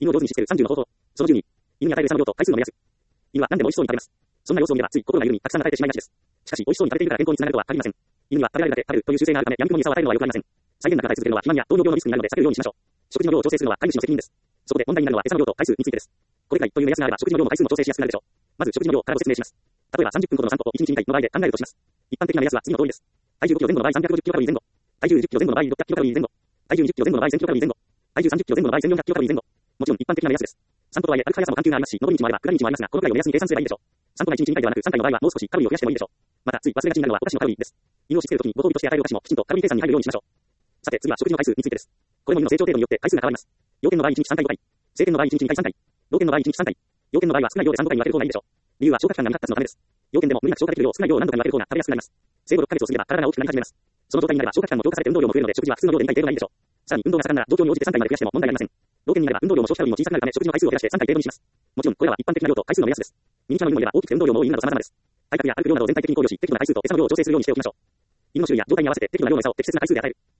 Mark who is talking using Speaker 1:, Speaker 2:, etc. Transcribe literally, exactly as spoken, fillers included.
Speaker 1: 犬を上手にしつけるさんじゅうの方法。そのじゅうに、犬に与える餌の量と回数の目安。犬は何でも美味しそうに食べます。そんな様子を見れば、つい心が緩み、たくさん与えてしまいがちです。しかし、美味しそうに食べているから健康につながるとは限りません。犬には食べられるだけ食べるという習性があるため、やみくもに餌を与えるのは良くありません。際限なく与え続けるのは肥満や糖尿病のリスクになるので避けるようにしましょう。食事の量を調整するのは飼い主の責任です。そこで問題になるのは餌の量と回数についてです。これくらいという目安があれば食事の量も回数も調整しやすくなるでしょう。まず食事の量からご説明します。例えばさんじゅっぷんほどの散歩をいちにちにかいの場合で考えるとします。一般的な目安は次の通りです。体重ごキロ前後の場合さんびゃくごじゅっキロカロリー前後。体重じゅっキロ前後の場合ろっぴゃくキロカロリー前後。体重にじゅっキロ前後の場合せんキロカロリー前後。体重さんじゅっキロ前後の場合せんよんひゃくキロカロリー前後。もちろん一般的な目安です。散歩とはいえ歩く速さも関係がありますし、上り道もあれば下り道もありますが、このくらいを目安に計算すればいいでしょう。散歩がいちにちにかいではなくさんかいの場合はもう少しカロリーを増やしてもいいでしょう。またつい忘れがちになるのはお菓子のカロリーです。犬をしつけるときにご褒美として与えるお菓子もきちんとカロリー計算に入るようにしましょう。さて次は食事の回数についてです。これも犬の成長程度によって回数が変わります。幼犬の場合いちにちさんかいごかい。成犬の場合いちにちにかいさんかい。老犬の場合いちにちさんかい。幼犬の場合は少ない量でさん、ごかいに分ける方がいいでしょう。理由は消化器官が未発達のためです。幼犬でも無理なく消化できる量を少ない量を何度かに分ける方が食べやすくなります。生後ろっかげつを過ぎれば体が大きくなり始めます。その状態になれば消化器官も強化されて運動量も増えるので食事は普通の量でにかい程度がいいでしょう。さらに運動が盛んなら状況に応じてさんかいまで増やしても問題ありません。老犬になれば運動量も消費カロリーも小さくなるため食事の回数を減らしてさんかい程度にします。もちろんこれらは一般的な量と回数の目安です。ミニチュアの犬もいれば大きくて運動量も多い犬など様々です。体格や歩く量など全体的に考慮し適度な回数と餌の量を調整するようにしておきましょう。犬の種類や状態に合わせて適度な量の餌を適切な回数で与える。